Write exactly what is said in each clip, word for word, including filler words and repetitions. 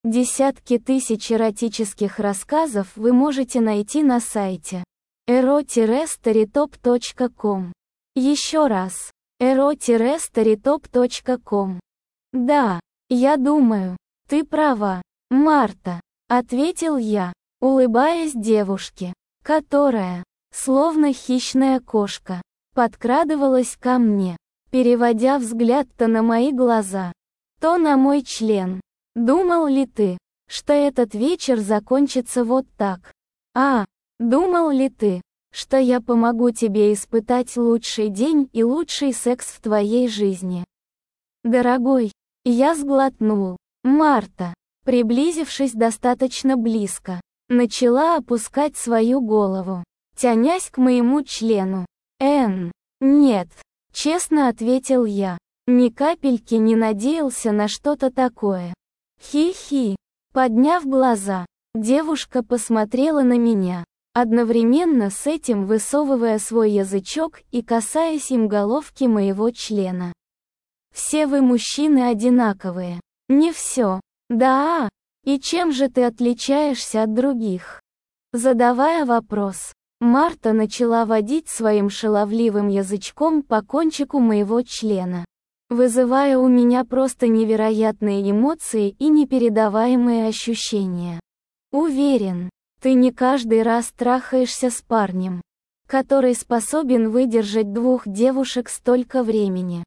Десятки тысяч эротических рассказов вы можете найти на сайте эро стоrytop точка ком. Еще раз. эро стоrytop точка ком. Да, я думаю, ты права, Марта, ответил я, улыбаясь девушке, которая, словно хищная кошка, подкрадывалась ко мне, переводя взгляд то на мои глаза, то на мой член. Думал ли ты, что этот вечер закончится вот так? А, думал ли ты, что я помогу тебе испытать лучший день и лучший секс в твоей жизни? Дорогой, я сглотнул. Марта, приблизившись достаточно близко, начала опускать свою голову, тянясь к моему члену. Эн, нет, честно ответил я, ни капельки не надеялся на что-то такое. Хи-хи. Подняв глаза, девушка посмотрела на меня, одновременно с этим высовывая свой язычок и касаясь им головки моего члена. Все вы мужчины одинаковые. Не все. Да, и чем же ты отличаешься от других? Задавая вопрос, Марта начала водить своим шаловливым язычком по кончику моего члена, вызывая у меня просто невероятные эмоции и непередаваемые ощущения. Уверен, ты не каждый раз трахаешься с парнем, который способен выдержать двух девушек столько времени.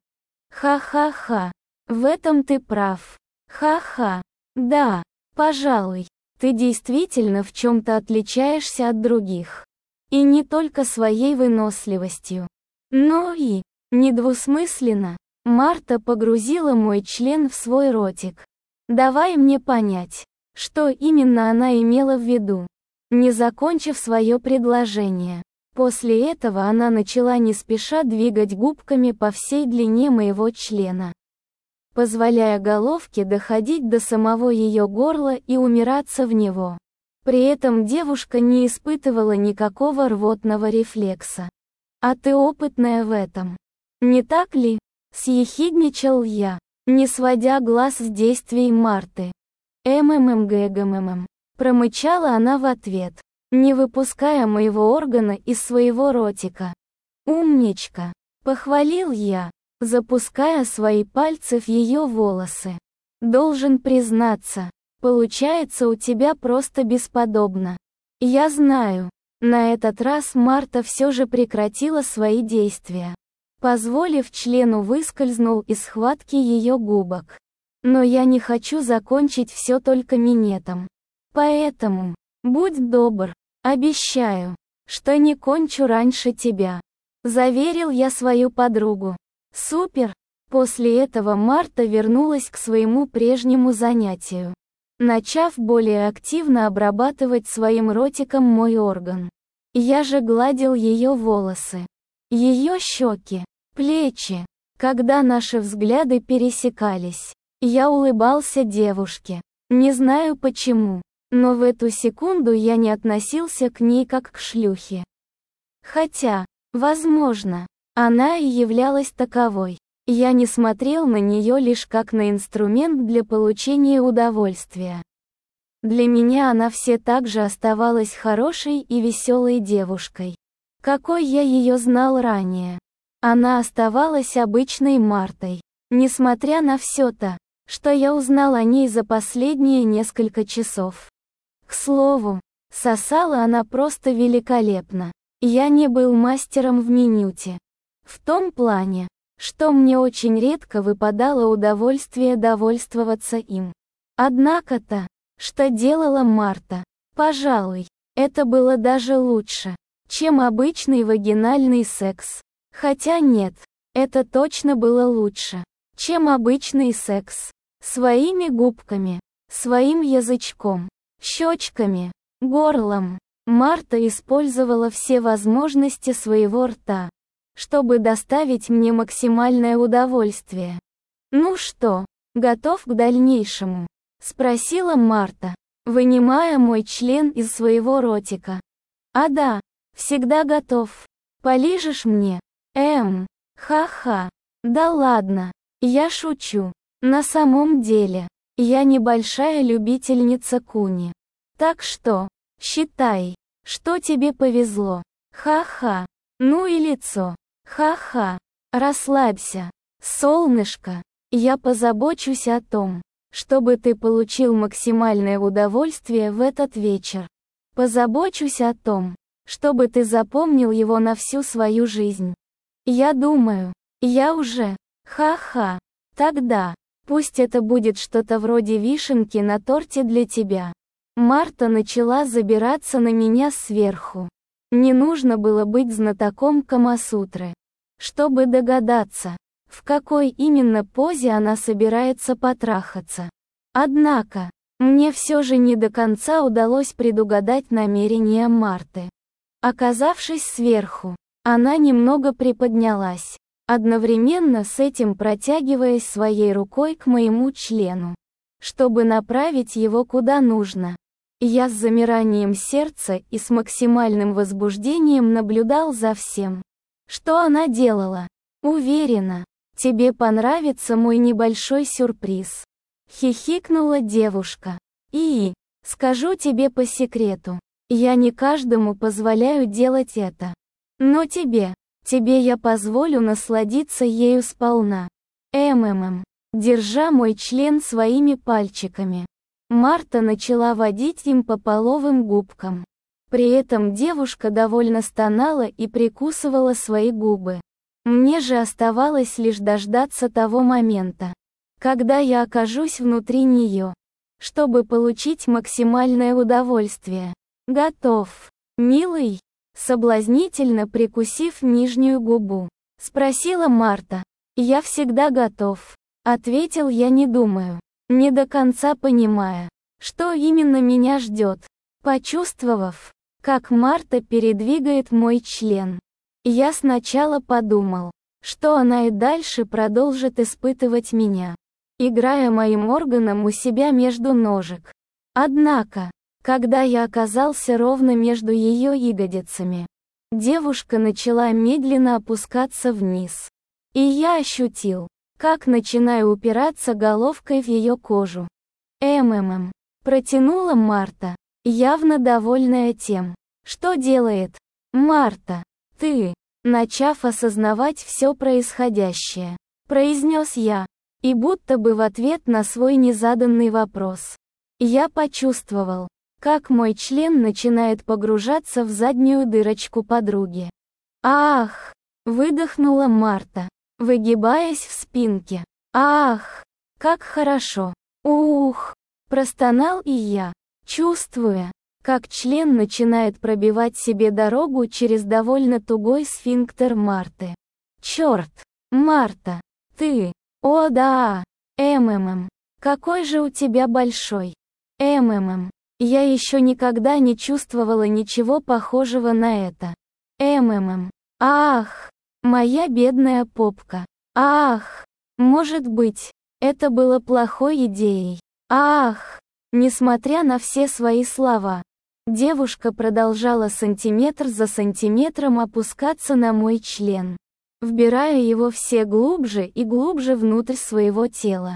Ха-ха-ха, в этом ты прав. Ха-ха, да, пожалуй, ты действительно в чем-то отличаешься от других. И не только своей выносливостью, но и, недвусмысленно, Марта погрузила мой член в свой ротик. Давай мне понять, что именно она имела в виду. Не закончив свое предложение, после этого она начала не спеша двигать губками по всей длине моего члена, позволяя головке доходить до самого ее горла и умираться в него. При этом девушка не испытывала никакого рвотного рефлекса. А ты опытная в этом, не так ли? Съехидничал я, не сводя глаз с действий Марты. «МММГГММ», промычала она в ответ, не выпуская моего органа из своего ротика. «Умничка», похвалил я, запуская свои пальцы в ее волосы. «Должен признаться, получается у тебя просто бесподобно». Я знаю, на этот раз Марта все же прекратила свои действия, позволив члену выскользнул из схватки ее губок. Но я не хочу закончить все только минетом. Поэтому, будь добр, обещаю, что не кончу раньше тебя. Заверил я свою подругу. Супер! После этого Марта вернулась к своему прежнему занятию, начав более активно обрабатывать своим ротиком мой орган. Я же гладил ее волосы, ее щеки, плечи. Когда наши взгляды пересекались, я улыбался девушке. Не знаю почему, но в эту секунду я не относился к ней как к шлюхе. Хотя, возможно, она и являлась таковой. Я не смотрел на нее лишь как на инструмент для получения удовольствия. Для меня она все так же оставалась хорошей и веселой девушкой, какой я ее знал ранее. Она оставалась обычной Мартой, несмотря на все то, что я узнал о ней за последние несколько часов. К слову, сосала она просто великолепно. Я не был мастером в минуте. В том плане, что мне очень редко выпадало удовольствие довольствоваться им. Однако-то, что делала Марта, пожалуй, это было даже лучше, чем обычный вагинальный секс. Хотя нет, это точно было лучше, чем обычный секс. Своими губками, своим язычком, щечками, горлом. Марта использовала все возможности своего рта, чтобы доставить мне максимальное удовольствие. «Ну что, готов к дальнейшему?» — спросила Марта, вынимая мой член из своего ротика. «А да, всегда готов. Полижешь мне?» Эм, ха-ха. Да ладно, я шучу. На самом деле, Я небольшая любительница куни. Так что, считай, что тебе повезло. Ха-ха. Ну и лицо. Ха-ха. Расслабься, солнышко. Я позабочусь о том, чтобы ты получил максимальное удовольствие в этот вечер. Позабочусь о том, чтобы ты запомнил его на всю свою жизнь. Я думаю, я уже. Ха-ха. Тогда, пусть это будет что-то вроде вишенки на торте для тебя. Марта начала забираться на меня сверху. Не нужно было быть знатоком Камасутры, чтобы догадаться, в какой именно позе она собирается потрахаться. Однако, мне все же не до конца удалось предугадать намерения Марты. Оказавшись сверху, она немного приподнялась, одновременно с этим протягиваясь своей рукой к моему члену, чтобы направить его куда нужно. Я с замиранием сердца и с максимальным возбуждением наблюдал за всем, что она делала. Уверена, тебе понравится мой небольшой сюрприз. Хихикнула девушка. И, скажу тебе по секрету, я не каждому позволяю делать это. Но тебе, тебе я позволю насладиться ею сполна. МММ. Держа мой член своими пальчиками, Марта начала водить им по половым губкам. При этом девушка довольно стонала и прикусывала свои губы. Мне же оставалось лишь дождаться того момента, когда я окажусь внутри нее, чтобы получить максимальное удовольствие. Готов, милый? Соблазнительно прикусив нижнюю губу, спросила Марта. Я всегда готов, ответил я, не думаю, не до конца понимая, что именно меня ждет. Почувствовав, как Марта передвигает мой член, я сначала подумал, что она и дальше продолжит испытывать меня, играя моим органом у себя между ножек. Однако, когда я оказался ровно между ее ягодицами, девушка начала медленно опускаться вниз. И я ощутил, как начинаю упираться головкой в ее кожу. МММ. Протянула Марта, явно довольная тем, что делает. Марта, ты, начав осознавать все происходящее, произнес я, и будто бы в ответ на свой незаданный вопрос. Я почувствовал, как мой член начинает погружаться в заднюю дырочку подруги. «Ах!» — выдохнула Марта, выгибаясь в спинке. «Ах! Как хорошо! Ух!» — простонал и я, чувствуя, как член начинает пробивать себе дорогу через довольно тугой сфинктер Марты. «Черт! Марта! Ты! О да! МММ! Какой же у тебя большой! МММ! Я еще никогда не чувствовала ничего похожего на это. МММ. Ах, моя бедная попка. Ах, может быть, это было плохой идеей. Ах, несмотря на все свои слова, девушка продолжала сантиметр за сантиметром опускаться на мой член, вбирая его все глубже и глубже внутрь своего тела.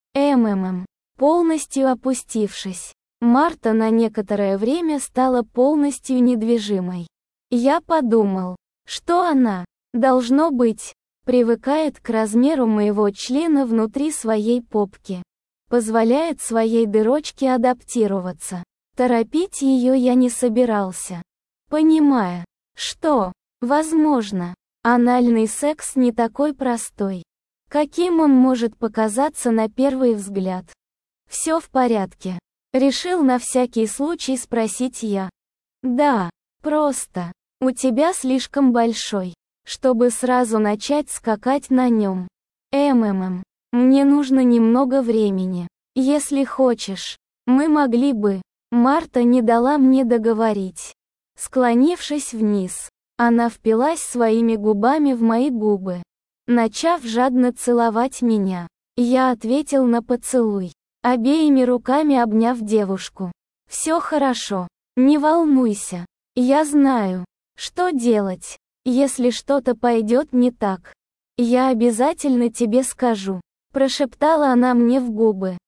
МММ. Полностью опустившись, Марта на некоторое время стала полностью недвижимой. Я подумал, что она, должно быть, привыкает к размеру моего члена внутри своей попки, позволяет своей дырочке адаптироваться. Торопить ее я не собирался, понимая, что, возможно, анальный секс не такой простой, каким он может показаться на первый взгляд. Все в порядке. Решил на всякий случай спросить я. Да, просто. У тебя слишком большой, чтобы сразу начать скакать на нем. МММ. Мне нужно немного времени. Если хочешь, мы могли бы. Марта не дала мне договорить. Склонившись вниз, она впилась своими губами в мои губы, начав жадно целовать меня. Я ответил на поцелуй, обеими руками обняв девушку. «Все хорошо, не волнуйся, я знаю, что делать, если что-то пойдет не так. Я обязательно тебе скажу», — прошептала она мне в губы.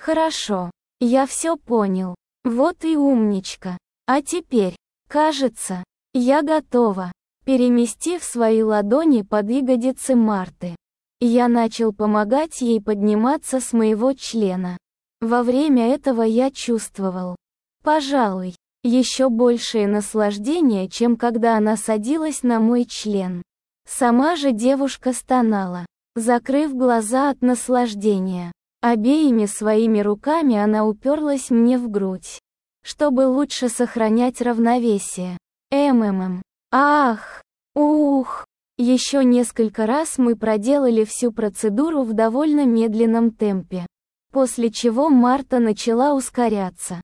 Хорошо. Я все понял. Вот и умничка. А теперь, кажется, я готова. Переместив свои ладони под ягодицы Марты, я начал помогать ей подниматься с моего члена. Во время этого я чувствовал, пожалуй, еще большее наслаждение, чем когда она садилась на мой член. Сама же девушка стонала, закрыв глаза от наслаждения. Обеими своими руками она уперлась мне в грудь, чтобы лучше сохранять равновесие. МММ. Ах! Ух! Еще несколько раз мы проделали всю процедуру в довольно медленном темпе, после чего Марта начала ускоряться.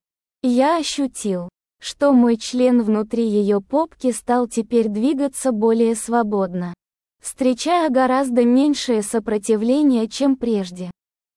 Я ощутил, что мой член внутри ее попки стал теперь двигаться более свободно, встречая гораздо меньшее сопротивление, чем прежде.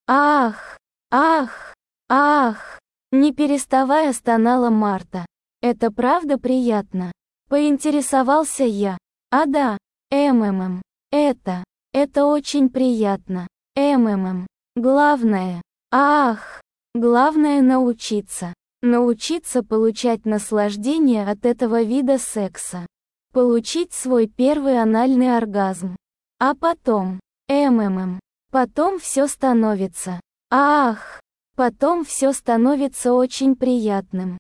Ах! Ах! Ах! Не переставая стонала Марта. Это правда приятно? Поинтересовался я. А да, МММ. Это, это очень приятно. МММ. Главное. Ах! Главное научиться. Научиться получать наслаждение от этого вида секса. Получить свой первый анальный оргазм. А потом, МММ. Потом все становится. Ах! Потом все становится очень приятным.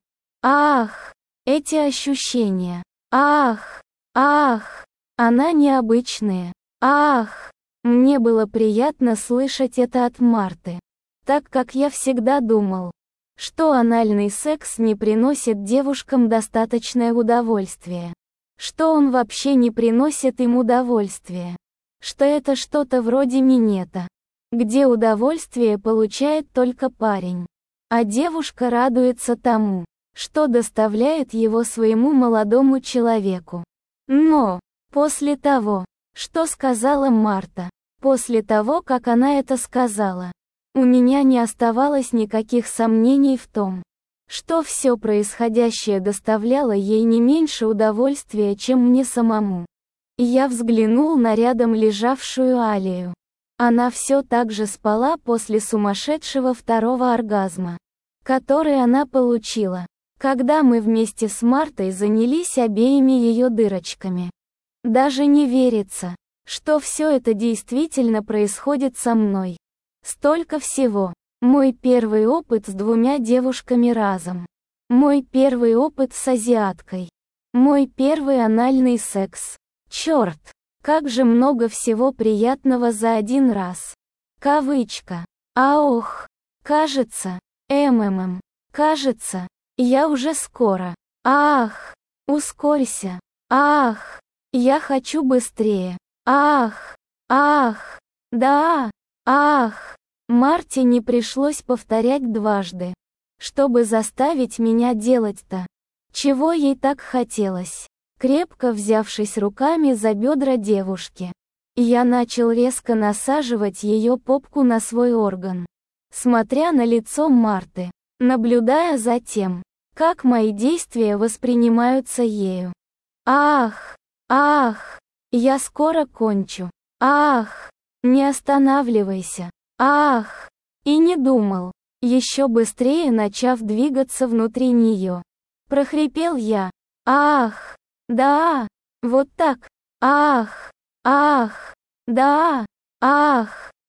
Ах! Эти ощущения. Ах! Ах! Она необычная. Ах! Мне было приятно слышать это от Марты, так как я всегда думал, что анальный секс не приносит девушкам достаточное удовольствие, что он вообще не приносит им удовольствия, что это что-то вроде минета, где удовольствие получает только парень, а девушка радуется тому, что доставляет его своему молодому человеку. Но, после того, что сказала Марта, после того, как она это сказала, у меня не оставалось никаких сомнений в том, что все происходящее доставляло ей не меньше удовольствия, чем мне самому. Я взглянул на рядом лежавшую Алию. Она все так же спала после сумасшедшего второго оргазма, который она получила, когда мы вместе с Мартой занялись обеими ее дырочками. Даже не верится, что все это действительно происходит со мной. Столько всего. Мой первый опыт с двумя девушками разом. Мой первый опыт с азиаткой. Мой первый анальный секс. Черт, как же много всего приятного за один раз. Кавычка. А ох, кажется, МММ, кажется, я уже скоро. Ах, ускорься. Ах, я хочу быстрее. Ах, ах, да, ах. Марте не пришлось повторять дважды, чтобы заставить меня делать-то, чего ей так хотелось. Крепко взявшись руками за бедра девушки, я начал резко насаживать ее попку на свой орган, смотря на лицо Марты, наблюдая за тем, как мои действия воспринимаются ею. Ах, ах, я скоро кончу. Ах, не останавливайся. Ах, и не думал, еще быстрее начав двигаться внутри нее. Прохрипел я. Ах, да, вот так. Ах, ах, да, ах.